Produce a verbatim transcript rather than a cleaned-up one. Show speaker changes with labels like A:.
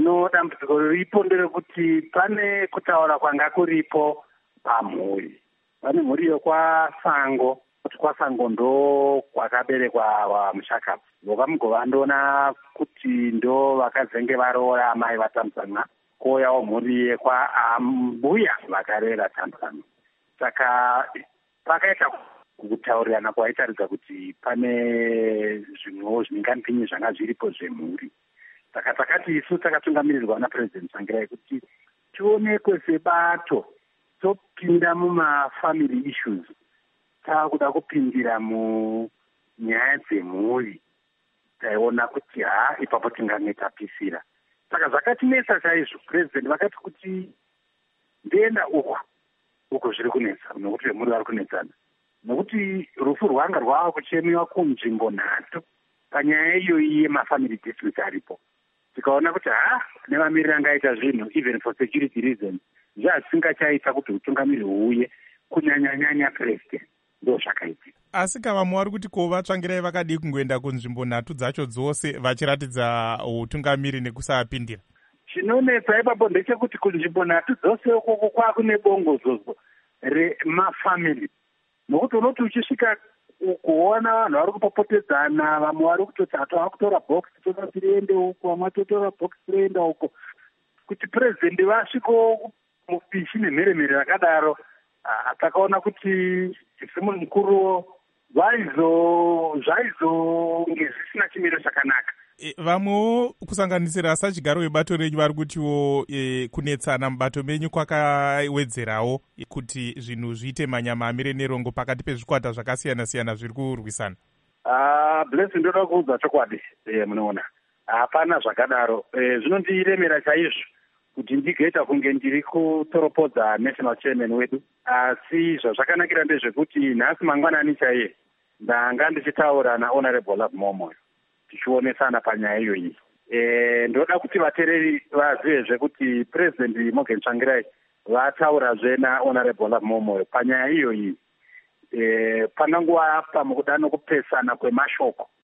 A: Zvino dambudziko riripo nderekuti pane kutaura kwanga kuripo pamhuri. Pane mhuri yokwaSango, kuti kwaSango ndo kwakaberekwa Mushakabvu. Vokamugovandoona kuti ndo vakazenge varoora amai vaTamsanqa, kouyawo mhuri yekwaMbuya vakarera Tamsanqa. Saka pakaita kutaurirana kwaitaridza kuti pane zvimwewo zvinenganipinyi zvanga zviripo zvemhuri. Saka takati isu takatungamirirwa naPurezidendi Tsvangirai kuti tionekwe sebato topinda mumafamily issues, taakuda kupindira munyaya dzemhuri, taiona kuti ha ipapo tingange tapisira. Saka zvakatinetsa chaizvo. Purezidendi vakati kuti ndienda uku uku zviri kunetsa, nokuti vemhuri vari kunetsana, nokuti rufu rwanga rwava kuchemiwa kunzvimbo nhatu panyaya iyoyi yemafamily disputes aripo. Tikaona kuti ha nevamiriri angaita zvinhu even for security reasons zvazvisingachaita kuti utungamiri huuye kunyanyanyanya President. Ndo zvakaitika.
B: Asi kavamwe vari kuti ko vaTsvangirai vakadi kungoenda kunzvimbo nhatu dzacho dzose vachiratidza utungamiri nekusapindira.
A: Chinonetsa ipapo ndechekuti kunzvimbo nhatu dzose ukoko kwakune bongozozo remafamily, nokuti unoti uchisvika kuona vanhu vari kupopotedzana, vamwe vari kutoti hata vakutora box toda tiriende uko, vamwe vatotora box tirienda uko. Kuti Purezidendi vasviko mupishi nemheremhere rakadaro, takaona kuti isimu mukuru vaizonge zvisina chimiro chakanaka.
B: E, vamwewo kusanganisira sachigaro webato renyu vari kutiwo e, kunetsana mubato menyu kwakawedzerawo e, kuti zvinhu zviite manyamamire nerongo pakati pezvikwata zvakasiyana-siyana zviri kurwisana.
A: Ah, Blessing, ndoda kuudza chokwadi. E, munoona hapana zvakadaro. E, zvinondiremera chaizvo kuti ndigoita kunge ndiri kutoropodza national chairman wedu, asi zvazvakanakira ndezvekuti nhasi mangwanani chaiye ndanga ndichitaura naHonorable Love Momoyo tichionesana panyaya iyoyi. E, ndoda kuti vateereri vaziyezve kuti Purezidendi Morgan Tsvangirai vataurazve naHonorable Love Momoyo panyaya iyoyi. E, pananguva pamukudano kupesana kwemashoko